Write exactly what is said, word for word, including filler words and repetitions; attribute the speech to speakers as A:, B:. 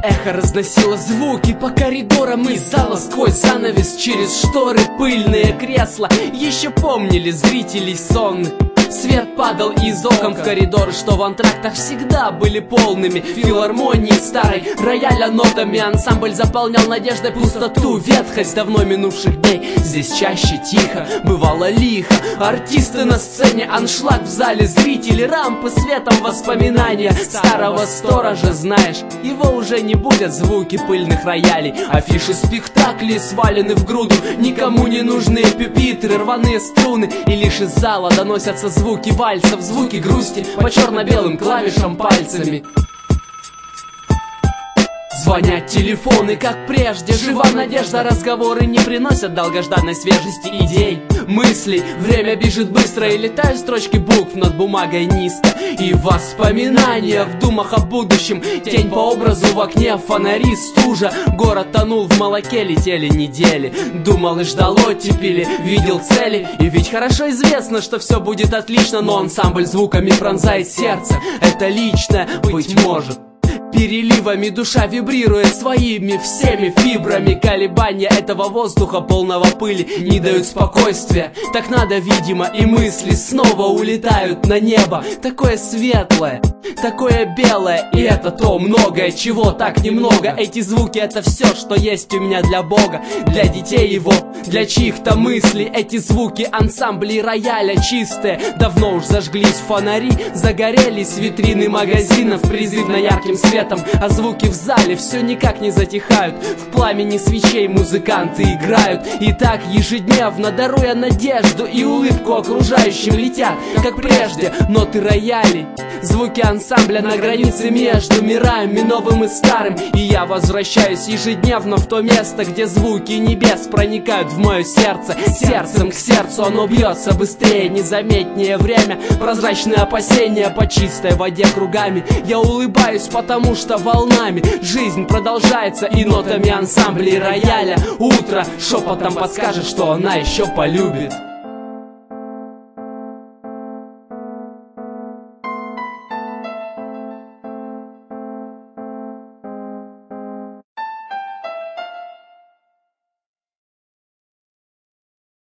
A: Эхо разносило звуки по коридорам из зала, сквозь занавес, через шторы, пыльные кресла еще помнили зрителей сонных. Свет падал из окон в коридоры, что в антрактах всегда были полными. Филармонии старой, рояля нотами ансамбль заполнял надеждой пустоту, ветхость давно минувших дней. Здесь чаще тихо, бывало лихо. Артисты на сцене, аншлаг в зале, зрители, рампы светом воспоминания старого сторожа, знаешь, его уже не будет, звуки пыльных роялей. Афиши спектаклей свалены в груду, никому не нужны пюпитры, рваные струны, и лишь из зала доносятся звуки Звуки вальсов, звуки грусти по черно-белым клавишам пальцами. Звонят телефоны, как прежде, жива надежда, разговоры не приносят долгожданной свежести идей, мыслей. Время бежит быстро, и летают строчки букв над бумагой низко. И воспоминания в думах о будущем, тень по образу в окне, фонари, стужа. Город тонул в молоке, летели недели. Думал и ждал оттепели, видел цели. И ведь хорошо известно, что все будет отлично, но ансамбль звуками пронзает сердце. Это личное, быть может. Переливами душа вибрирует своими всеми фибрами. Колебания этого воздуха, полного пыли, не дают спокойствия. Так надо, видимо, и мысли снова улетают на небо. Такое светлое, такое белое, и это то многое, чего так немного. Эти звуки — это все, что есть у меня для Бога, для детей его, для чьих-то мыслей. Эти звуки ансамблей рояля чистые, давно уж зажглись фонари, загорелись витрины магазинов призывно ярким светом. А звуки в зале все никак не затихают. В пламени свечей музыканты играют. И так ежедневно, даруя надежду и улыбку окружающим, летят, как прежде, ноты роялей, звуки ансамбля на границе между мирами новым и старым. И я возвращаюсь ежедневно в то место, где звуки небес проникают в мое сердце. Сердцем к сердцу оно бьется быстрее, незаметнее время. Прозрачные опасения по чистой воде кругами. Я улыбаюсь, потому что волнами жизнь продолжается, и нотами ансамблей рояля утро шепотом подскажет, что она еще полюбит.